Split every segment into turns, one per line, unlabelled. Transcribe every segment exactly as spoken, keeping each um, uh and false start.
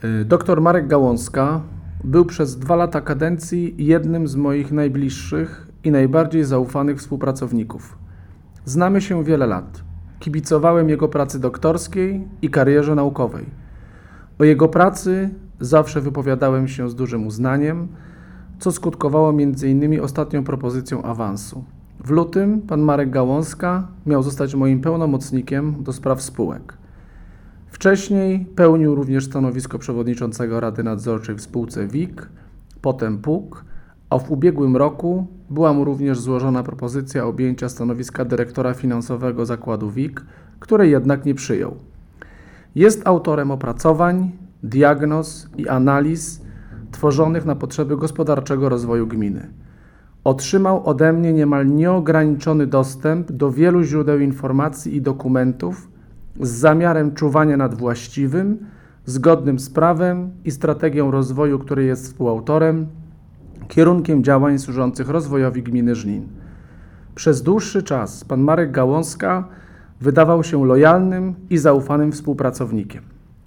Doktor Marek Gałązka był przez dwa lata kadencji jednym z moich najbliższych i najbardziej zaufanych współpracowników. Znamy się wiele lat. Kibicowałem jego pracy doktorskiej i karierze naukowej. O jego pracy zawsze wypowiadałem się z dużym uznaniem, co skutkowało między innymi ostatnią propozycją awansu. W lutym pan Marek Gałązka miał zostać moim pełnomocnikiem do spraw spółek. Wcześniej pełnił również stanowisko przewodniczącego Rady Nadzorczej w spółce W I K, potem P U K, a w ubiegłym roku była mu również złożona propozycja objęcia stanowiska dyrektora finansowego zakładu W I K, której jednak nie przyjął. Jest autorem opracowań, diagnoz i analiz tworzonych na potrzeby gospodarczego rozwoju gminy. Otrzymał ode mnie niemal nieograniczony dostęp do wielu źródeł informacji i dokumentów z zamiarem czuwania nad właściwym, zgodnym z prawem i strategią rozwoju, której jest współautorem, kierunkiem działań służących rozwojowi gminy Żnin. Przez dłuższy czas pan Marek Gałązka wydawał się lojalnym i zaufanym współpracownikiem.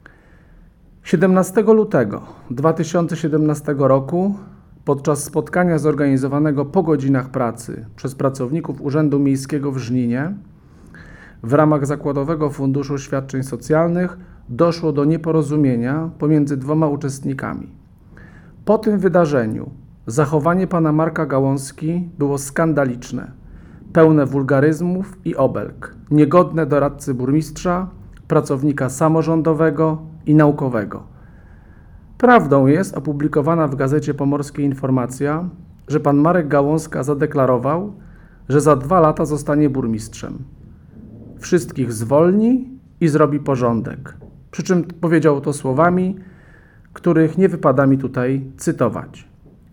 siedemnastego lutego dwa tysiące siedemnastego roku podczas spotkania zorganizowanego po godzinach pracy przez pracowników Urzędu Miejskiego w Żninie w ramach Zakładowego Funduszu Świadczeń Socjalnych doszło do nieporozumienia pomiędzy dwoma uczestnikami. Po tym wydarzeniu zachowanie pana Marka Gałązki było skandaliczne, pełne wulgaryzmów i obelg, niegodne doradcy burmistrza, pracownika samorządowego i naukowego. Prawdą jest opublikowana w Gazecie Pomorskiej informacja, że pan Marek Gałązka zadeklarował, że za dwa lata zostanie burmistrzem. Wszystkich zwolni i zrobi porządek. Przy czym powiedział to słowami, których nie wypada mi tutaj cytować.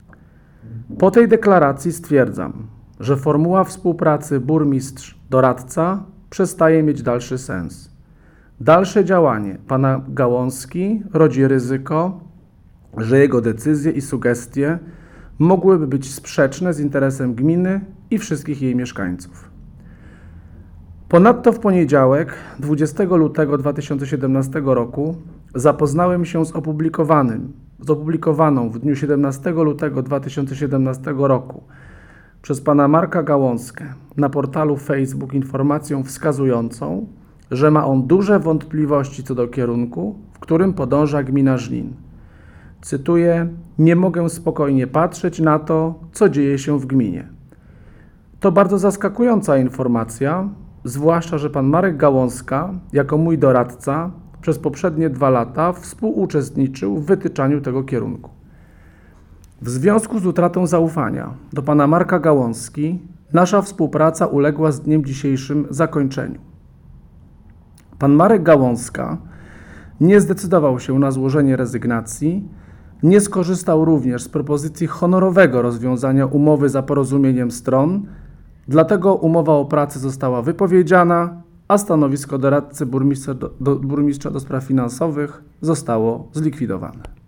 Po tej deklaracji stwierdzam, że formuła współpracy burmistrz-doradca przestaje mieć dalszy sens. Dalsze działanie pana Gałązki rodzi ryzyko, że jego decyzje i sugestie mogłyby być sprzeczne z interesem gminy i wszystkich jej mieszkańców. Ponadto w poniedziałek, dwudziestego lutego dwa tysiące siedemnastego roku, zapoznałem się z opublikowanym, z opublikowaną w dniu siedemnastego lutego dwa tysiące siedemnastego roku przez pana Marka Gałązkę na portalu Facebook informacją wskazującą, że ma on duże wątpliwości co do kierunku, w którym podąża gmina Żnin. Cytuję: nie mogę spokojnie patrzeć na to, co dzieje się w gminie. To bardzo zaskakująca informacja, zwłaszcza że pan Marek Gałązka, jako mój doradca, przez poprzednie dwa lata współuczestniczył w wytyczaniu tego kierunku. W związku z utratą zaufania do pana Marka Gałązki, nasza współpraca uległa z dniem dzisiejszym zakończeniu. Pan Marek Gałązka nie zdecydował się na złożenie rezygnacji, nie skorzystał również z propozycji honorowego rozwiązania umowy za porozumieniem stron, dlatego umowa o pracę została wypowiedziana, a stanowisko doradcy burmistrza do, do, burmistrza do spraw finansowych zostało zlikwidowane.